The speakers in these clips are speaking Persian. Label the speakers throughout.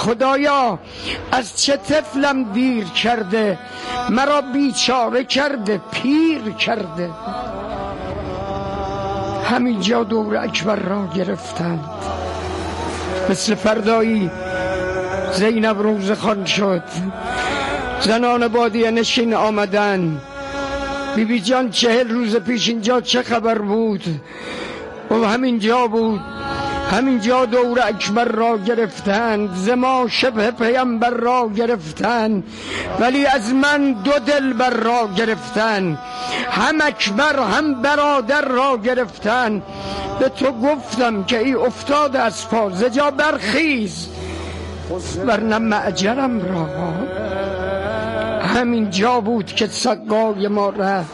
Speaker 1: خدایا از چه طفلم دیر کرده، مرا بیچاره کرده پیر کرده. همینجا دور اکبر را گرفتند، مثل فردایی زینب روزخوان شد. زنان بادیه نشین آمدن، بیبی جان 40 روز پیش اینجا چه خبر بود؟ و همینجا بود، همینجا دور اکبر را گرفتند، ز ما شبه پیمبر را گرفتند، ولی از من 2 دلبر را گرفتند، هم اکبر هم برادر را گرفتند. به تو گفتم که ای افتاده از پا، ز جا برخیز ورنه معجرم را. همینجا بود که سقای ما رفت.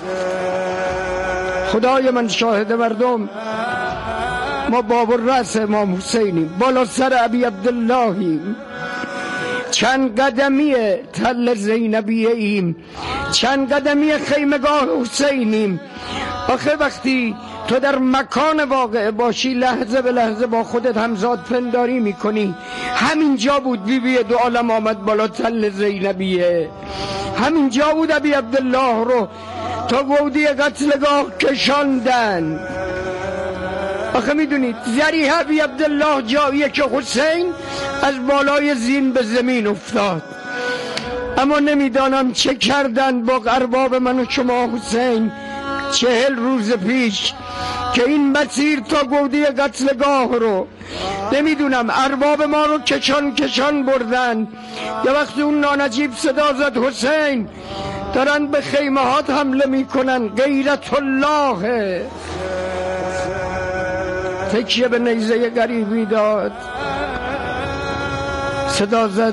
Speaker 1: خدای من شاهد مردم، ما باب الرأس امام حسینیم، بالا سر ابی عبداللهیم، چند قدمی تل زینبیه ایم، چند قدمی خیمگاه حسینیم. آخه وقتی تو در مکان واقع باشی لحظه به لحظه با خودت همزاد پنداری میکنی. همینجا بود بیبی 2 عالم آمد بالا تل زینبیه، همینجا بود ابی عبدالله رو تا گودی قتلگاه کشاندن. آخه میدونید ذریح ابی عبدالله جاییه که حسین از بالای زین به زمین افتاد، اما نمیدانم چه کردن با ارباب من و شما حسین 40 روز پیش که این مسیر تا گودی قتلگاه رو نمیدونم ارباب ما رو کشان بردن. یه وقتی اون نانجیب صدا زد حسین دارن به خیمه هات حمله میکنن، غیرت الله. تکیه به نیزه غریبی داد، صدا زد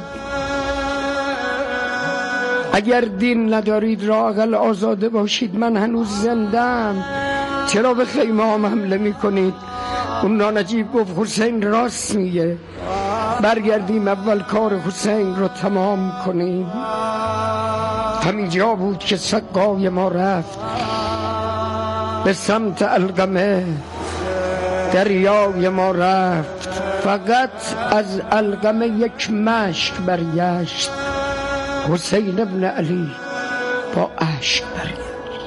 Speaker 1: اگر دین ندارید را اقل آزاده باشید، من هنوز زندم، چرا به خیمه هم حمله میکنید؟ اون نانجیب گفت حسین راست میگه، برگردیم اول کار حسین رو تمام کنیم. همینجا بود که سقای ما رفت به سمت القمه، دریای ما رفت، فقط از القمه یک مشک برگشت، حسین ابن علی با اشک برگشت.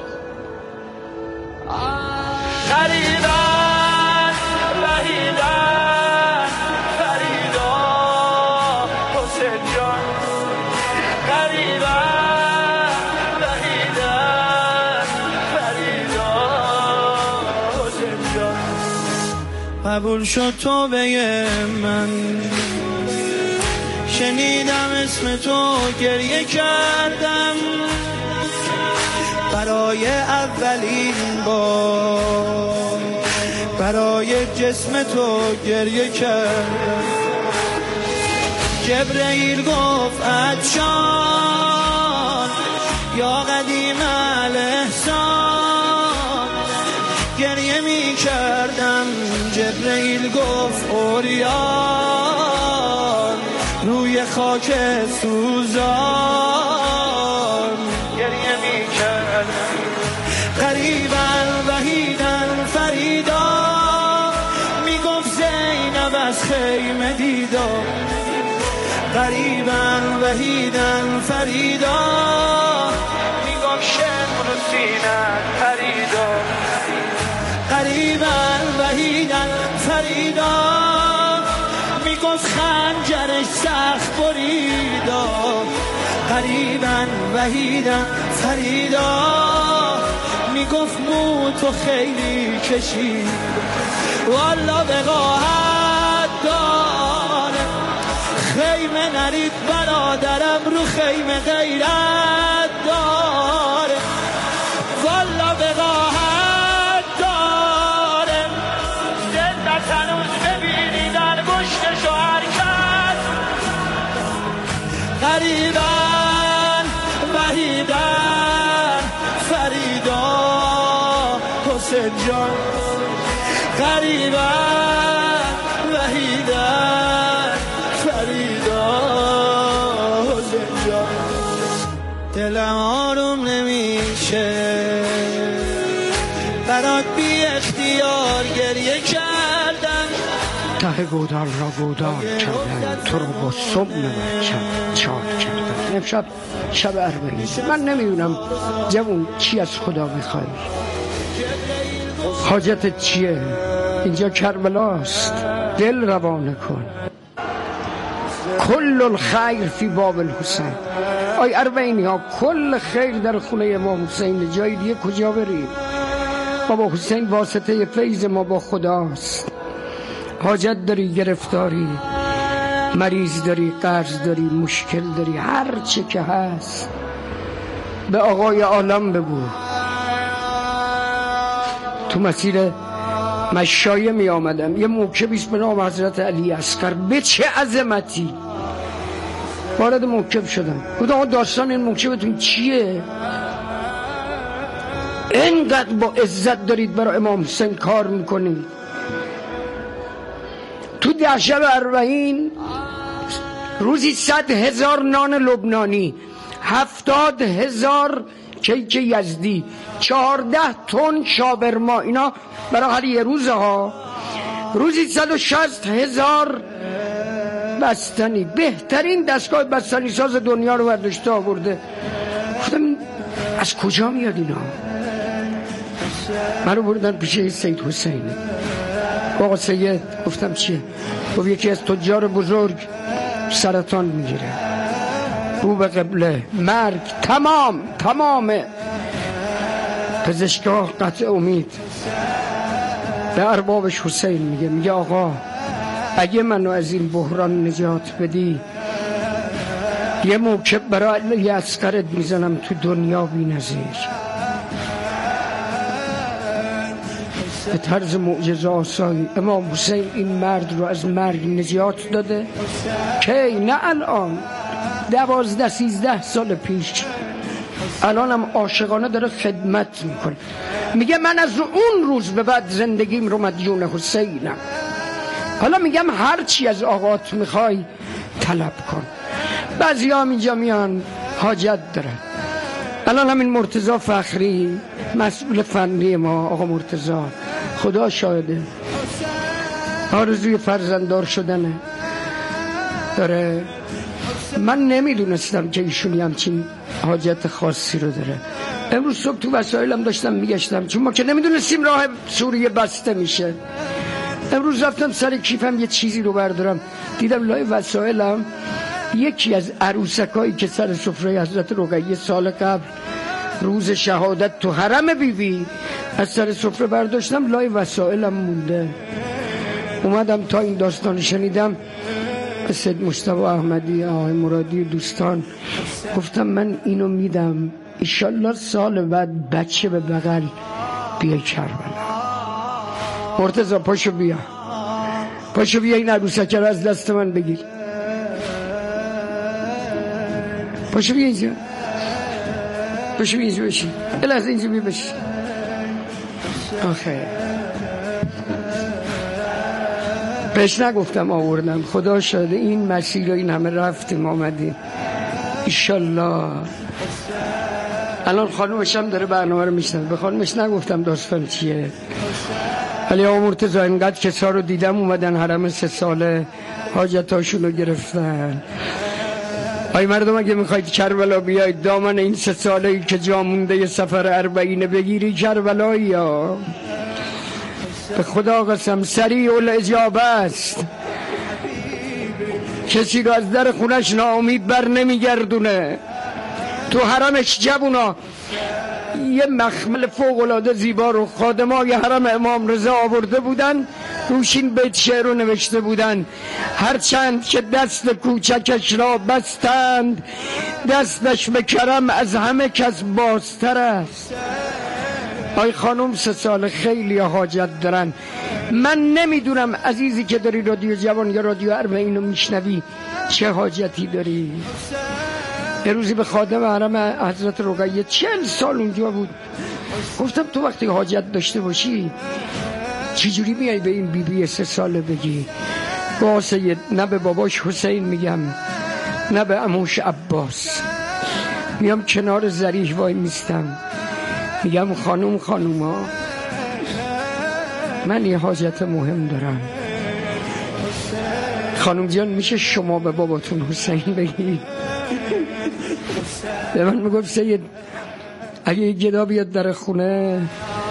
Speaker 2: غریبان وحیدان فریدا حسین جان، غریبان وحیدان فریدا حسین جان. قبول شد توبه من، شنیدم اسم تو گریه کردم، برای اولین بار برای جسم تو گریه کردم. جبرئیل گفت عطشان یا قدیم الاحسان، گریه می کردم. جبرئیل گفت اوریان روی خاک سوزان، گریه می کردم. غریبن وحیدن فریدا، می گفت زینب از خیمه دیدا. غریبن وحیدن فریدا، می گفت شمر و سینن فریدا. غریبن وحیدن فریدا، می گفت خنجرش سخت بریدا. غریبن وحیدن فریدا، می گفت مو تو خیلی کشید، والا وقاحت داره. خیمه نرید برادرم رو خیمه غیرت داره، والا وقاحت داره. زندت هنوز ببینیدن گشتشو حرکت. غریبن وحیدن فریدا حسین جان، غریبن وحیدن فریدا حسین جان. دلم آروم نمیشه برات بی اختیار گریه کردم.
Speaker 1: ته گودال را گودال کردن، تو رو با سم چار کردن. امشب شب اربعین، من نمیدونم جوون چی از خدا میخوای، حاجتت چیه؟ اینجا کربلاست، دل روانه کن. کل الخیر فی باب الحسین. آی اربعینی ها، کل خیر در خونه امام حسین، جای دیگه کجا بریم؟ بابا حسین واسطه فیض ما با خداست. حاجت داری، گرفتاری، مریض داری، قرض داری، مشکل داری، هر چه که هست به آقای عالم بگو. تو مسیر مشایه می آمدم، یه موکبیست به نام حضرت علی اصغر، به چه عظمتی وارد موکب شدم. گفتم داستان این موکبتون چیه؟ اینقدر با عزت دارید برای امام حسین کار میکنید. تو 10 شب اربعین روزی 100,000 نان لبنانی، 70,000 کیک یزدی، 14 تن شاورما، اینا برای هر یه روزه ها. روزی 160,000 بستنی، بهترین دستگاه بستنی ساز دنیا رو برداشته آورده. گفتم از کجا میاد اینا؟ من رو بردن پیش سید حسین. آقا سید، گفتم چیه؟ گفت یکی از تجار بزرگ سرطان میگیره، رو به قبله، مرگ، تمام پزشکاه قطع امید. به اربابش حسین میگه آقا اگه منو از این بحران نجات بدی، یه موکب برای علی اصغرت میزنم تو دنیا بی نظیر. به طرز معجزه آسایی امام حسین این مرد رو از مرگ نجات داده. کی؟ نه الان، 12-13 سال پیش. الان هم عاشقانه داره خدمت میکنه. میگه من از اون روز به بعد زندگیم رو مدیون حسینم. حالا میگم هر چی از آقات میخوای طلب کن. بعضی هم اینجا میان حاجت داره. الان همین مرتضی فخری مسئول فنی ما، آقا مرتضی، خدا شاهده آرزوی فرزنددار شدنه داره. من نمیدونستم که ایشونی همچین حاجت خاصی رو داره. امروز صبح تو وسایلم داشتم میگشتم، چون ما که نمیدونستیم راه سوریه بسته میشه. امروز رفتم سر کیفم یه چیزی رو بردارم، دیدم لای وسایلم یکی از عروسکایی که سر سفره حضرت رقیه سال قبل روز شهادت تو حرم بیبی از سر سفره برداشتم، لای وسایلم مونده. اومدم تا این داستان شنیدم، سید مصطفی احمدی، آقای مرادی، دوستان، گفتم من اینو میدم، ایشالله سال بعد بچه به بغل بیای کربلا. مرتضی پاشو بیا این عروسک رو از دست من بگیر. پاشو بیا اینجا، پاشو بیا اینجا بشی، الازه اینجا بیا بشی. آخه بهش نگفتم آوردم، خدا شده این مسیر رو این همه رفتیم آمدیم. ایشالله الان خانومش هم داره برنامه رو میشنن. به خانومش نگفتم داستان چیه، ولی آقا مرتضی اینقدر کسا رو دیدم اومدن حرم 3 ساله حاجتاشون رو گرفتن. آی مردم اگه میخواید کربلا بیاید، دامن این 3 ساله‌ای که جا مونده ی سفر اربعین بگیری کربلایی ها. به خدا قسم سریع الاجابه است. کسی رو از در خونش ناامید بر نمیگردونه. تو حرمش جوونا یه مخمل فوق‌العاده زیبا رو خادمای حرم امام رضا آورده بودن، روش این بیت شعر رو نوشته بودن: هرچند که دست کوچکش را بستند، دستش به کرم از همه کس بازتر است. آی خانم 3 سال خیلی حاجت دارن. من نمیدونم عزیزی که داری رادیو جوان یا رادیو اربعین رو میشنوی چه حاجتی داری. یه روزی به خادم حرم حضرت رقیه 40 سال اونجا بود، گفتم تو وقتی حاجت داشته باشی چجوری میای به این بیبی 3 ساله بگی؟ با سید نه به باباش حسین میگم نه به عموش عباس، میام کنار ذریح وای میستم، میگم خانوما من یه حاجت مهم دارم، خانم جان میشه شما به باباتون حسین بگید؟ به من میگفت سید اگه یه گدا بیاد در خونه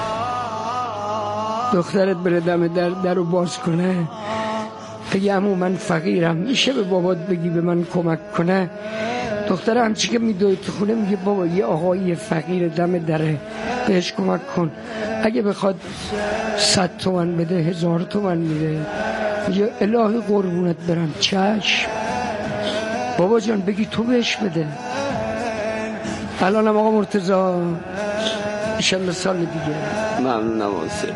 Speaker 1: دخترت بره دم در رو باز کنه بگی عمو من فقیرم میشه به بابات بگی به من کمک کنه؟ دختره همچی که میدوی تو خونه میگه بابا یه آقای فقیر دم دره بهش کمک کن، اگه بخواد 100 تومن بده 1000 تومن میده. میگه الهی قربونت برم چشم بابا جان بگی تو بهش بده. الانم آقا مرتضی انشالله سال دیگه.
Speaker 3: ممنونم حسین،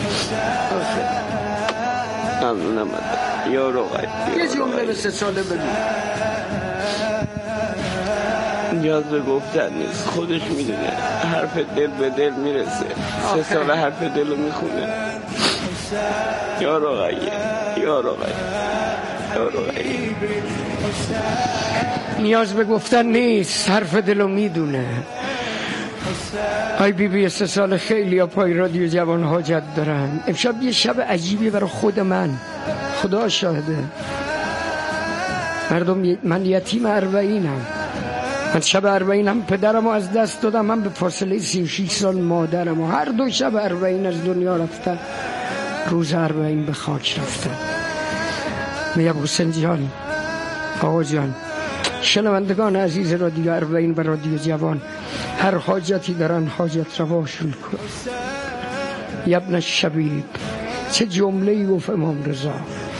Speaker 3: ممنونم یا روغای
Speaker 1: یه جمله به 3 ساله بگو.
Speaker 3: نیاز به گفتن نیست، خودش میدونه حرف دل به دل میرسه. 3 سال حرف دل رو میخونه. یا روغای یا روغای یا روغای.
Speaker 1: نیاز به گفتن نیست، حرف دلو میدونه. آی بی بی 3 سال خیلی ها پای رادیو جوان حاجت دارن. امشب یه شب عجیبی برای خود من، خدا شاهده مردم. من یتیم 40م. من شب 40م پدرم رو از دست دادم. من به فاصله 36 سال مادرم و هر 2 شب 40 از دنیا رفتن. روز 40 به خاک رفتن. میگم حسین جان، آقا جان، شنوندگان عزیز رادیو 40 و رادیو جوان، هر حاجتی دارن حاجت رواشون کن. یبن الشبیب، چه جمله‌ای گفت امام رضا.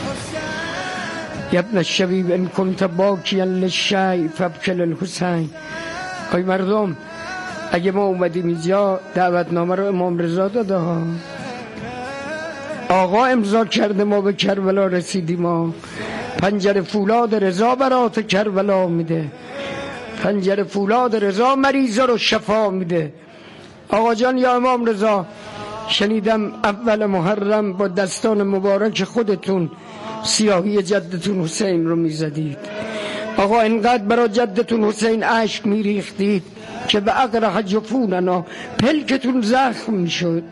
Speaker 1: یبن الشبیب ان کنت باکیا للشیء فابکی للحسین. ای مردم، اگه ما اومدیم اینجا دعوتنامه رو امام رضا داده ها، آقا امضا کرده، ما به کربلا رسیدیم. ما پنجره فولاد رضا برات کربلا میده. پنجره فولاد رضا مریضا رو شفا میده. آقا جان یا امام رضا، شنیدم اول محرم با دستان مبارک خودتون سیاهی جدتون حسین رو میزدید. آقا انقدر برای جدتون حسین اشک میریختید که به اقرح جفوننا، پلکتون زخم میشد.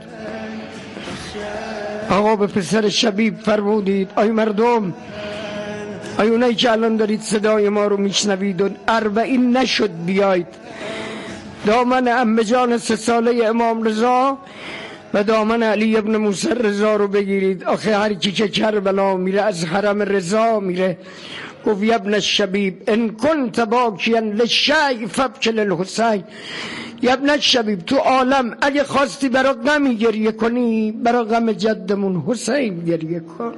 Speaker 1: آقا به پسر شبیب فرمودید ای مردم، ای اونایی که الان دارید صدای ما رو میشنوید و 40 نشد بیاید دامن عمه جان 3 ساله امام رضا و دامن علی ابن موسی رضا رو بگیرید. آخه هر کی که کربلا میره از حرم رضا میره. گفت یبن الشبیب ان کنت باکیا للشیء فابکی للحسین. یبن الشبیب، تو عالم اگه خواستی برای غمی گریه کنی، برای غم جدمون حسین گریه کن.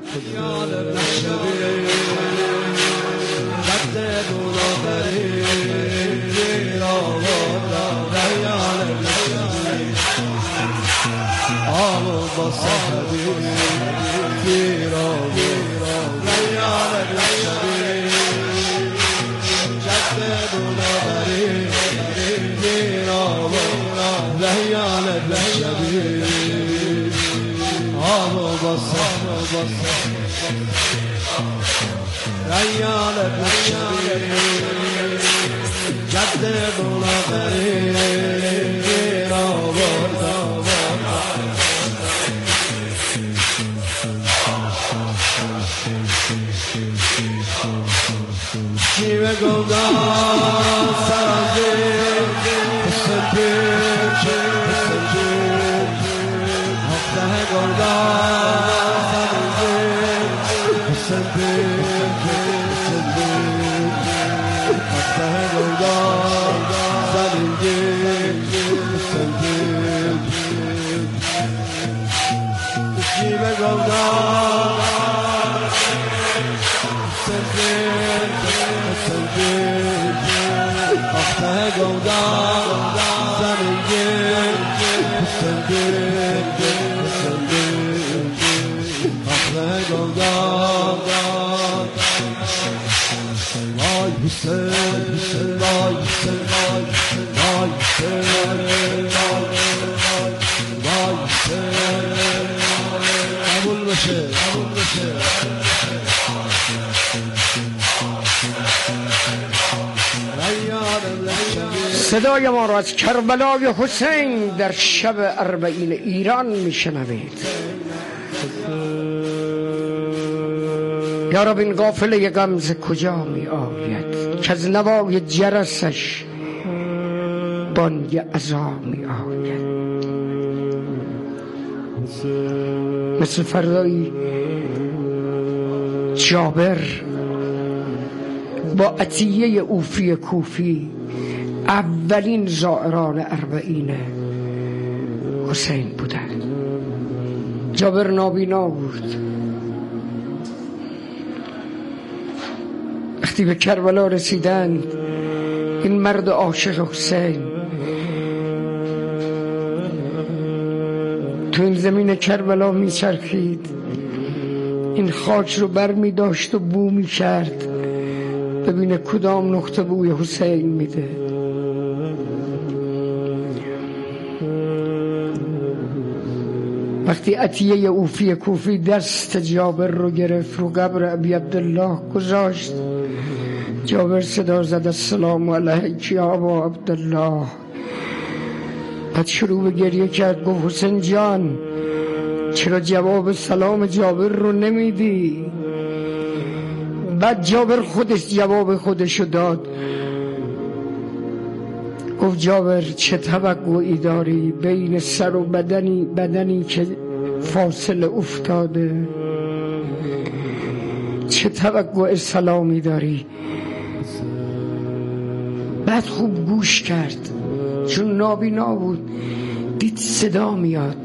Speaker 1: صدای ما را از کربلای حسین در شب 40 ایران میشنوید. یا رب این قافله غمزه کجا می آید که از نوای جرسش بانگ عزا می آید. مثل فردایی جابر با عطیه اوفی کوفی اولین زائران اربعین حسین بودند. جابر نابینا بود. وقتی به کربلا رسیدند این مرد عاشق حسین تو این زمین کربلا میچرخید، این خاک رو بر می داشت و بو می کرد ببینه کدام نقطه بوی حسین میده. وقتی عطیه اوفی کوفی دست جابر رو گرفت رو قبر ابی عبدالله گذاشت، جابر صدا زد السلام علیک یا ابا عبدالله. بعد شروع به گریه کرد، گفت حسین جان چرا جواب سلام جابر رو نمیدی؟ بعد جابر خودش جواب خودشو داد، گفت جابر چه توقعی داری بین سر و بدنی که فاصله افتاده؟ چه توقع سلامی داری؟ بعد خوب گوش کرد چون نابینا بود، دید صدا میاد.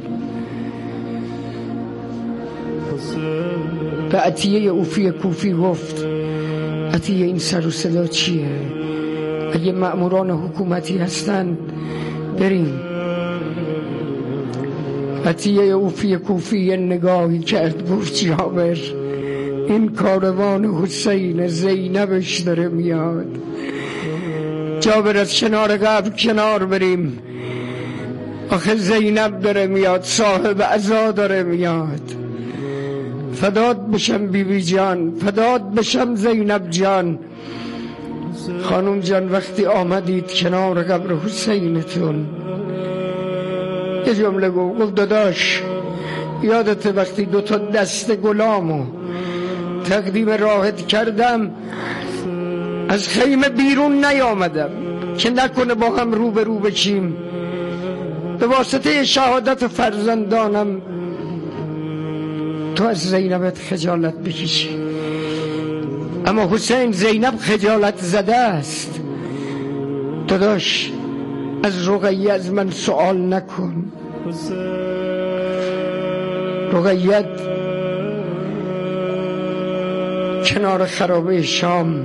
Speaker 1: به عطیه اوفی کوفی گفت عطیه این سر و صدا چیه؟ اگه مأموران حکومتی هستن بریم. عطیه اوفی کوفی نگاهی کرد، گفت جابر این کاروان حسین زینبش داره میاد. جابر از کنار قبر کنار بریم، آخه زینب داره میاد، صاحب عزا داره میاد. فداد بشم بیبی جان، فداد بشم زینب جان. خانم جان وقتی آمدید کنار قبر حسینتون یه جمله گفت داداش یادت وقتی 2 دست گلامو تقدیم راحت کردم از خیمه بیرون نیامدم که نکنه با هم روبرو بشیم، به واسطه شهادت فرزندانم تو از زینبت خجالت بکشی. اما حسین زینب خجالت زده است. داداش از رقیه از من سوال نکن. رقیه کنار خرابه شام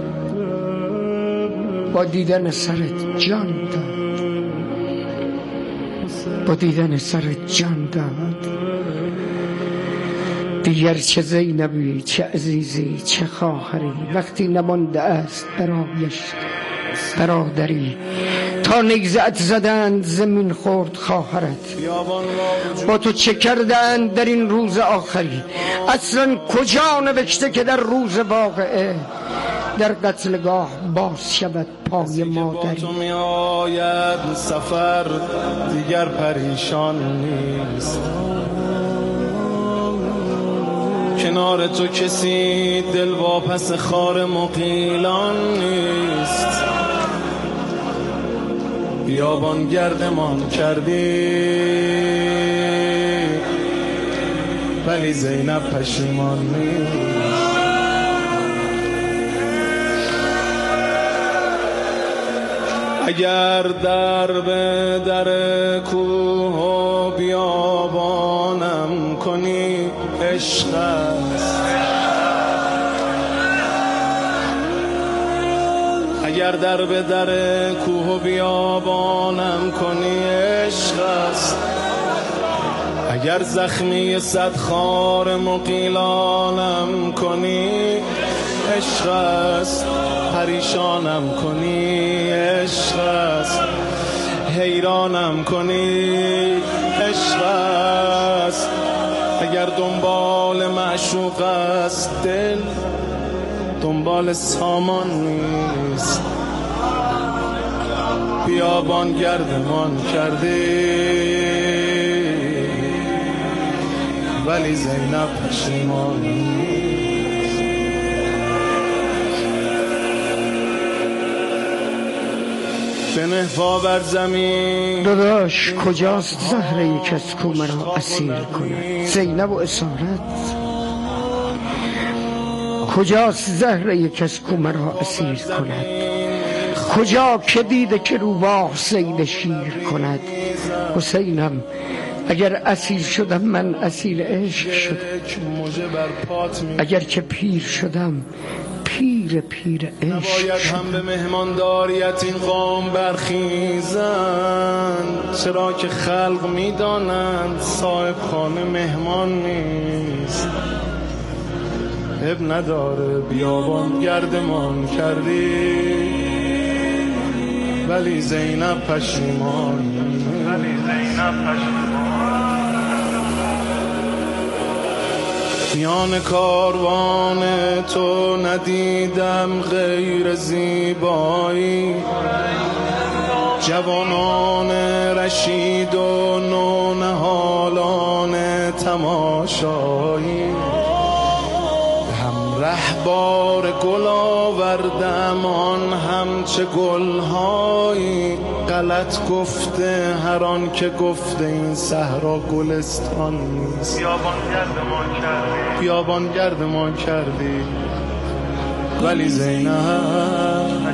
Speaker 1: با دیدن سرت جان داد، با دیدن سرت جان داد. دیگر چه زینبی، چه عزیزی، چه خواهری، وقتی نمانده است برایش برادری. تا نگزت زدند زمین خورد خواهرت، با تو چه کردند در این روز آخری؟ اصلا کجا نوشته که در روز واقعه در قتلگاه باز شود پای مادری؟
Speaker 2: تو می آید سفر دیگر پریشان نیست، کنار تو کسی دل واپس خار مقیلان نیست. بیابان گردمان کردی ولی زینب پشیمان نیست. اگر در به در کوه و بیابانم کنی عشق است، اگر در به در کوه و بیابانم کنی عشق است، اگر زخمی 100 خار مقیلانم کنی عشق است، پریشانم کنی عشق است، حیرانم کنی عشق است. اگر دنبال معشوق است دل دنبال سامان نیست. بیابان گردمان کردی ولی زینب پشیمان نیست. بنه پا بر زمین.
Speaker 1: داداش کجاست زهره ای کس کو مرا اسیر کند؟ زینب و اسارت کجاست زهره ای کس کو مرا اسیر کند؟ کجا که دیده که روباه صید شیر کند؟ حسینم اگر اسیر شدم من اسیر عشق شدم، اگر که پیر شدم پیر عشق
Speaker 2: نباید هم به مهمانداریت این قوم برخیزند، چرا که خلق میدانند صاحب خانه مهمان نیست. اب نداره بیابان گردمان کردی، ولی زینب پشیمان. میان کاروان تو ندیدم غیر زیبایی، جوانان رشید و نونهالان تماشایی. هم رهبار گل آوردم آن همچه گلهایی، غلط گفته هر آن که گفته این صحرا گلستان نیست. بیابان گردمان کردی ولی زینب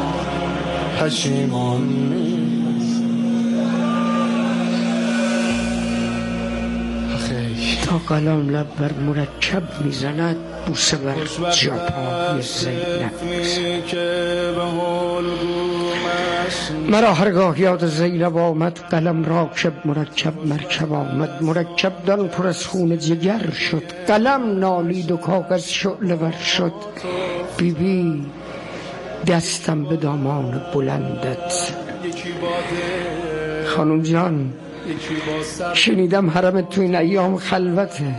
Speaker 2: پشیمان نیست.
Speaker 1: تا قلم لب بر مرکب میزند، بوسه بر جاپای زینب مرا هرگاه یاد زینب آمد، قلم راکب مرکب مرکب آمد. مرکب دان پر از خون جگر شد، قلم نالید و کاغذ شعله ور شد. بیبی دستم به دامان بلندت. خانم جان شنیدم حرمت تو این ایام خلوته.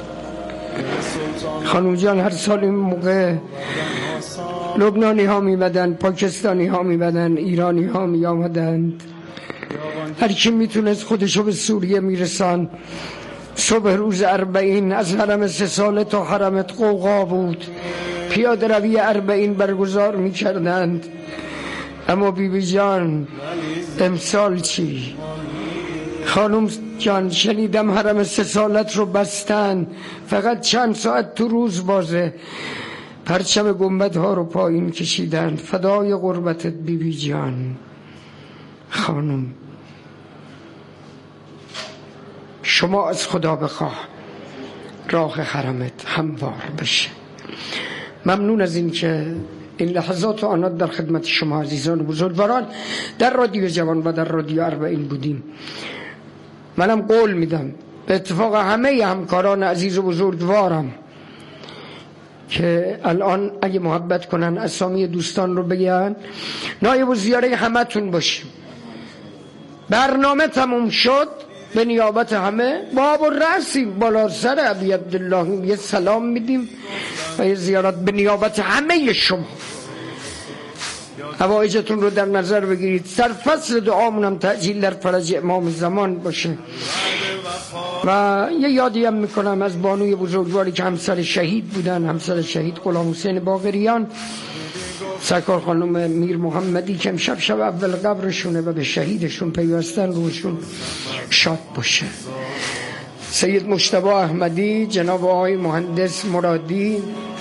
Speaker 1: خانم جان هر سال این موقع لبنانی ها میمدن، پاکستانی ها میمدن، ایرانی ها میامدند، هر کی میتونست خودشو به سوریه میرسان. صبح روز 40 از حرم 3 ساله تا حرمت قوقا بود، پیاده روی 40 برگزار میکردند. اما بیبی جان امسال چی؟ خانم جان شنیدم حرم 3 سالت رو بستن، فقط چند ساعت تو روز بازه، پرچم گنبدها رو پایین کشیدن. فدای قربتت بیبی جان. خانم شما از خدا بخواه راه حرمت هموار بشه. ممنون از این که این لحظات و آنات در خدمت شما عزیزان و بزرگواران در رادیو جوان و در رادیو 40 بودیم. منم قول میدم به اتفاق همه همکاران عزیز و بزرگوارم که الان اگه محبت کنن اسامی دوستان رو بگن، نایب و زیاره همتون باشیم. برنامه تموم شد، به نیابت همه باب و رسیم بالا سر ابی عبدالله یه سلام میدیم و یه زیارت به نیابت همه شما. حوایجتون رو در نظر بگیرید. سرفصل دعامونم تعجیل در فرج امام زمان باشه. و یه یادی هم میکنم از بانوی بزرگواری که همسر شهید بودن، همسر شهید غلام حسین باقریان، سرکار خانم میر محمدی که امشب شب اول قبرشونه و به شهیدشون پیوستن، روشون شاد باشه. سید مجتبی احمدی، جناب آقای مهندس مرادی،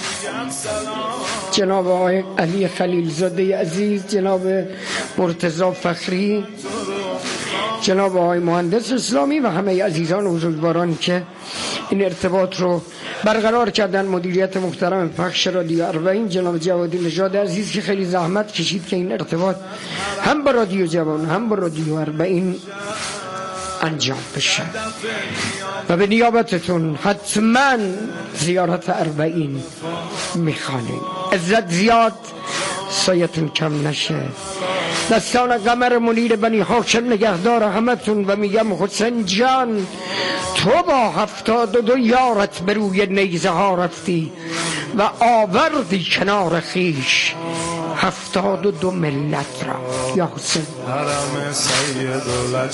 Speaker 1: جناب آقای علی خلیلزاده عزیز، جناب مرتضی فخری، جناب آقای مهندس اسلامی و همه عزیزان و بزرگواران که این ارتباط رو برقرار کردن. مدیریت محترم پخش رادیو 40 جناب جوادی نژاد عزیز که خیلی زحمت کشید که این ارتباط هم با رادیو جوان هم با رادیو 40 انجام بشه. و به نیابتتون حتما زیارت 40 میخوانیم. عزت زیاد سایتون کم نشه. دستان قمر منیر بنی هاشم نگهدار همتون. و میگم حسین جان تو با 72 یارت به روی نیزه ها رفتی و آوردی کنار خیش 72 ملت را. یا حسین
Speaker 2: حرم سید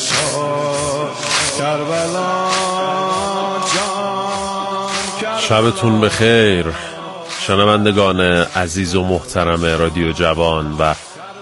Speaker 2: کربلا جان.
Speaker 4: شبتون بخیر شنوندگان عزیز و محترم رادیو جوان و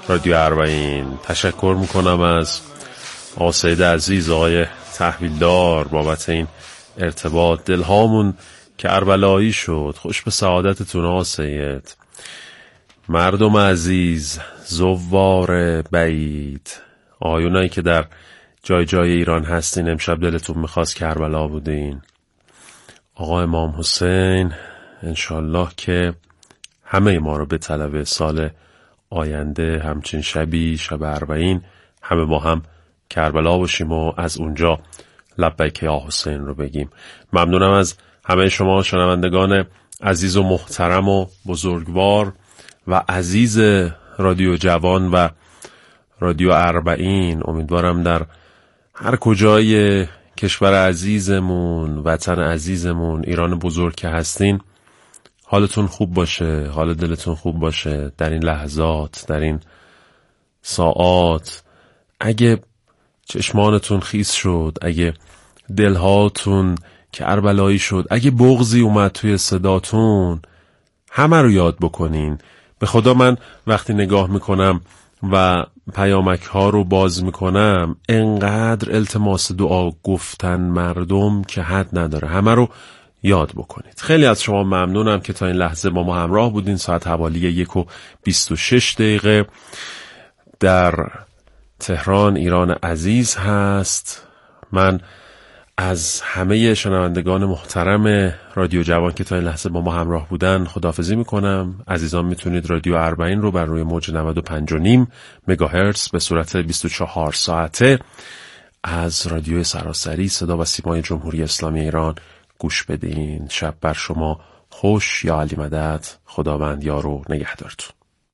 Speaker 4: رادیو اربعین. تشکر میکنم از آقا سید عزیز، آقای تحویلدار، بابت این ارتباط. دلهامون کربلایی شد. خوش به سعادتتون آقا سید. مردم عزیز، زوار بعید، آیونایی که در جای جای ایران هستین، امشب دلتون میخواست کربلا بودین. آقا امام حسین انشالله که همه ما رو به طلب سال آینده همچین شبی، شب اربعین، همه با هم کربلا باشیم و از اونجا لبیک یا حسین رو بگیم. ممنونم از همه شما شنوندگان عزیز و محترم و بزرگوار و عزیز رادیو جوان و رادیو اربعین. امیدوارم در هر کجای کشور عزیزمون، وطن عزیزمون، ایران بزرگ که هستین، حالتون خوب باشه، حال دلتون خوب باشه در این لحظات، در این ساعات. اگه چشمانتون خیس شد، اگه دلهاتون کربلایی شد، اگه بغضی اومد توی صداتون، همه رو یاد بکنین. به خدا من وقتی نگاه میکنم و پیامک ها رو باز میکنم، انقدر التماس دعا گفتن مردم که حد نداره. همه رو یاد بکنید. خیلی از شما ممنونم که تا این لحظه با ما همراه بودین. ساعت حوالی 1:26 در تهران، ایران عزیز هست. من از همه شنوندگان محترم رادیو جوان که تا این لحظه با ما همراه بودن خداحافظی میکنم. عزیزان میتونید رادیو اربعین رو بر روی موج 95.5 مگاهرتز به صورت 24 ساعته از رادیو سراسری صدا و سیمای جمهوری اسلامی ایران گوش بدین. شب بر شما خوش. یا علی مدد. خداوند یار و نگهدارتون.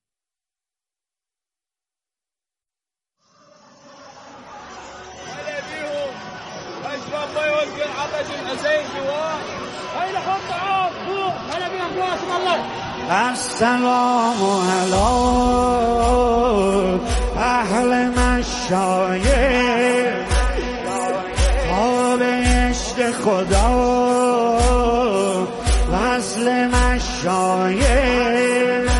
Speaker 5: السلام علی اهل مشایخ، آب عشق خدا وصل مشایخ،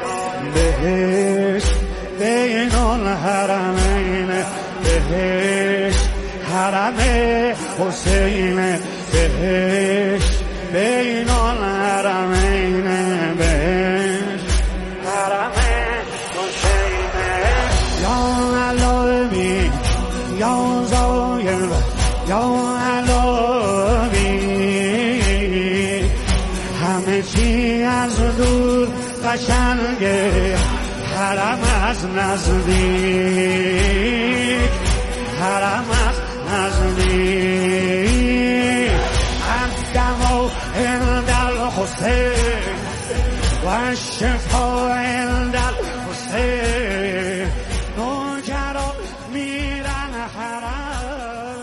Speaker 5: بهشت بین الحرمین، بهشت حرم حسین، بهشت بین الحرمین، بهشت حرم حسین. یا علوی یا زایر یا علوی، همه چی از دور قشنگه، حرم از نزدیک، حرم از نزدیک. الدمو عند الحسین و الشفا عند الحسین، نوکران میرن حرم.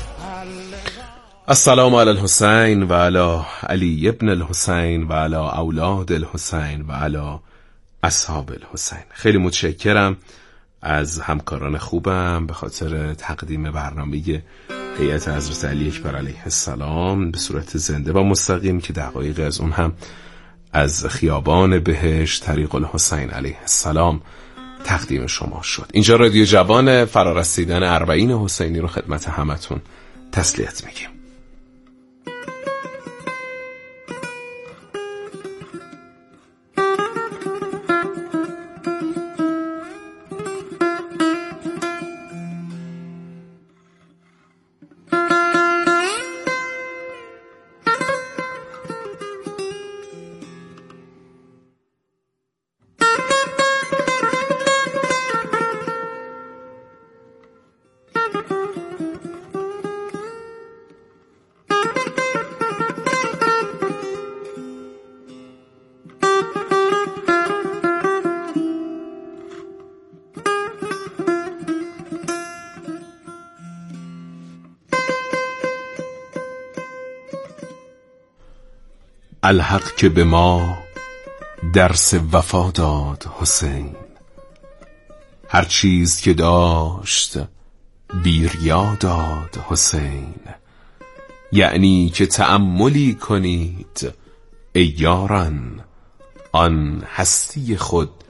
Speaker 6: السلام علی الحسین و علی علی ابن الحسین و علی اولاد الحسین و علی اصحاب الحسین. خیلی متشکرم از همکاران خوبم به خاطر تقدیم برنامه هیئت حضرت علی اکبر علیه السلام به صورت زنده و مستقیم که دقایق از اون هم از خیابان بهشت طریق الحسین علیه السلام تقدیم شما شد. اینجا رادیو جوان. فرارسیدن اربعین حسینی رو خدمت همتون تسلیت میگیم. الحق که به ما درس وفا داد حسین، هر چیز که داشت بیریا داد حسین. یعنی که تأملی کنید ای یاران، آن هستی خود